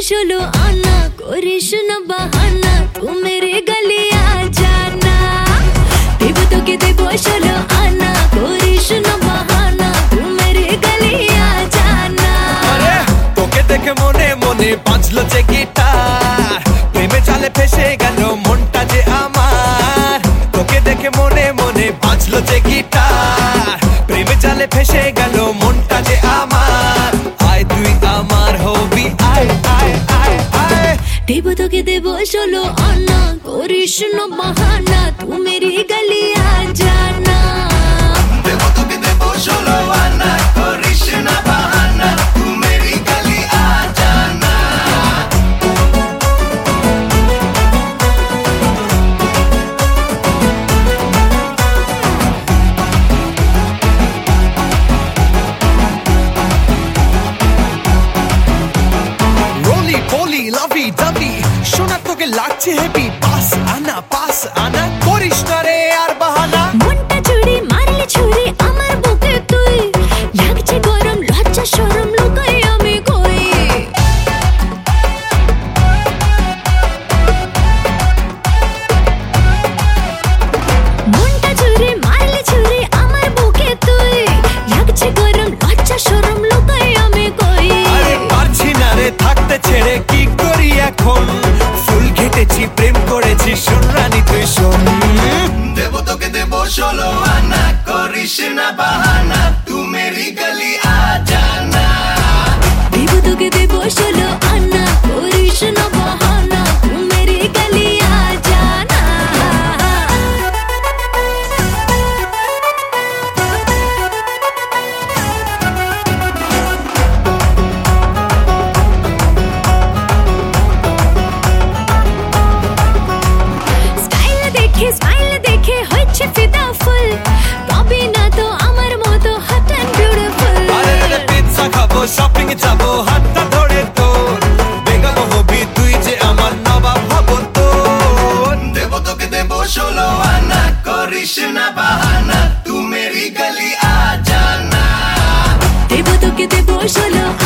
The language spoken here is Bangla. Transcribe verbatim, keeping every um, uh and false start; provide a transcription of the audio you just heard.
ষোলো আনা, করিস না বাহানা, তু মেরে গলি আ জানা। দেব তোকে দেব ষোলো আনা, করিস না বাহানা, তু মেরে গলি আ জানা। আরে তোকে দেখে মনে মনে বাজলো যে গিটার, প্রেমে জালে ফেসে গেল মনটা যে আমার। তোকে দেখে মনে মনে বাজলো যে গিটার, প্রেমে জালে ফেসে গেল মনটা যে আমার। আয় তুই আমার হবি, আয় আয় আয় আয়। দেব তোকে দেব ষোলো আনা, করিস না বাহানা, তু মেরি গলি আ জানা। দেব তোকে দেব ষোলো আনা, করিস না বাহানা, তু মেরি গলি আ জানা। রোলি পলি লাভি দাবি শোনা তোকে লাগছে হেভি, পাস আনা পাস আনা, করিস না রে আর বাহানা। মনটা চুরি মারলে ছুরি আমার বুকে তুই, লাগছে গরম লজ্জা শরম লুকাই আমি কই। মনটা চুরি মারলে ছুরি আমার বুকে তুই, লাগছে গরম লজ্জা শরম লুকাই আমি কই। আরে পারছি না রে থাকতে ছেড়ে, কি করি এখন? ফুল ঘেটেছি প্রেম করেছি, শোন রানী তুই শোন। দেব তোকে দেব ষোলো আনা, করিস না বাহানা, তু মেরি গলি আ জানা। দেব তোকে দেব ষোলো আনা, করিস না বাহানা, তু মেরি গলি আ জানা। স্টাইল দেখে স্টাইল দেখে হচ্ছে ফিদা ফুল, পাবি না তো আমার মতো হট অ্যান্ড বিউটিফুল। আরে রে পিৎজা খাবো, শপিং যাবো, হাতটা ধরে তোর, বেগম হবি তুই যে আমার নবাব হব তোর। দেব তোকে দেব ষোলো আনা, করিস না বাহানা, তু মেরি গলি আ জানা। দেব তোকে দেব ষোলো